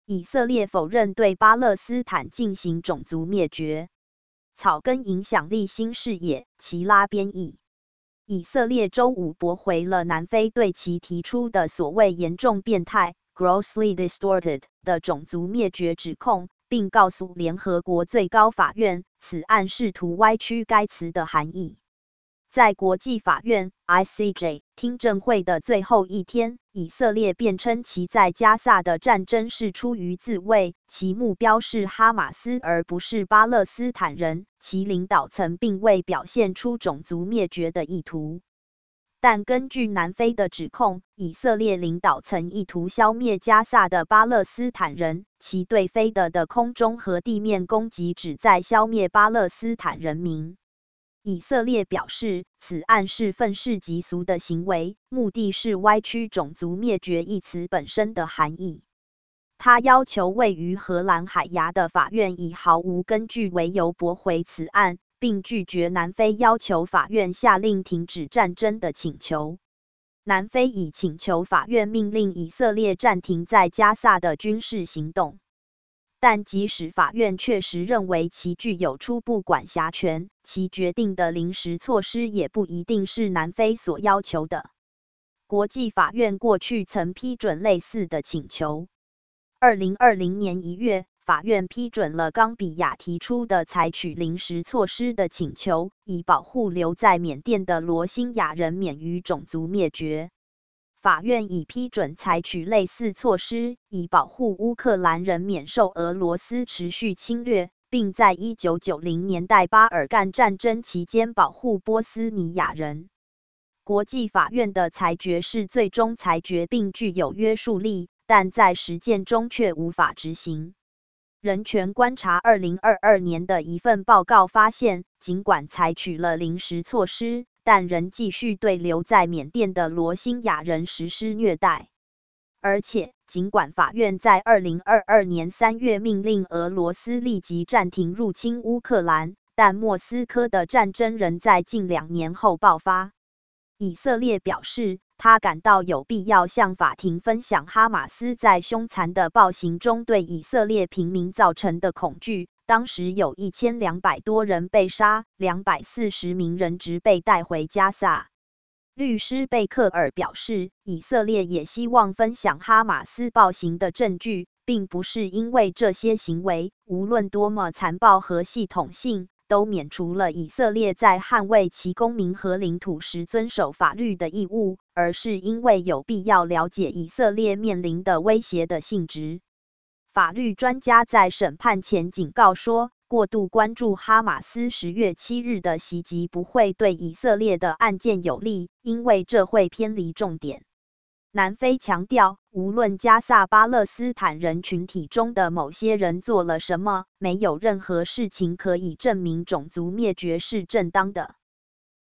以色列否认对巴勒斯坦进行种族灭绝。草根影响力新视野，齐拉编译。以色列周五驳回了南非对其提出的所谓严重变态 （grossly distorted） 的种族灭绝指控，并告诉联合国最高法院，此案试图歪曲该词的含义。在国际法院 ICJ 听证会的最后一天，以色列辩称其在加萨的战争是出于自卫，其目标是哈马斯而不是巴勒斯坦人，其领导层并未表现出种族灭绝的意图。但根据南非的指控，以色列领导层意图消灭加萨的巴勒斯坦人，其对非的空中和地面攻击旨在消灭巴勒斯坦人民。以色列表示，此案是愤世嫉俗的行为，目的是歪曲种族灭绝一词本身的含义。他要求位于荷兰海牙的法院以毫无根据为由驳回此案，并拒绝南非要求法院下令停止战争的请求。南非已请求法院命令以色列暂停在加萨的军事行动。但即使法院确实认为其具有初步管辖权，其决定的临时措施也不一定是南非所要求的。国际法院过去曾批准类似的请求。2020年1月，法院批准了冈比亚提出的采取临时措施的请求，以保护留在缅甸的罗兴亚人免于种族灭绝。法院已批准采取类似措施，以保护乌克兰人免受俄罗斯持续侵略，并在1990年代巴尔干战争期间保护波斯尼亚人。国际法院的裁决是最终裁决并具有约束力，但在实践中却无法执行。人权观察2022年的一份报告发现，尽管采取了临时措施，但仍继续对留在缅甸的罗兴亚人实施虐待。而且，尽管法院在2022年3月命令俄罗斯立即暂停入侵乌克兰，但莫斯科的战争仍在近2年后爆发。以色列表示，他感到有必要向法庭分享哈马斯在凶残的暴行中对以色列平民造成的恐惧。当时有1200多人被杀，240名人质被带回加萨。律师贝克尔表示，以色列也希望分享哈马斯暴行的证据，并不是因为这些行为，无论多么残暴和系统性，都免除了以色列在捍卫其公民和领土时遵守法律的义务，而是因为有必要了解以色列面临的威胁的性质。法律专家在审判前警告说，过度关注哈马斯10月7日的袭击不会对以色列的案件有利，因为这会偏离重点。南非强调，无论加萨巴勒斯坦人群体中的某些人做了什么，没有任何事情可以证明种族灭绝是正当的。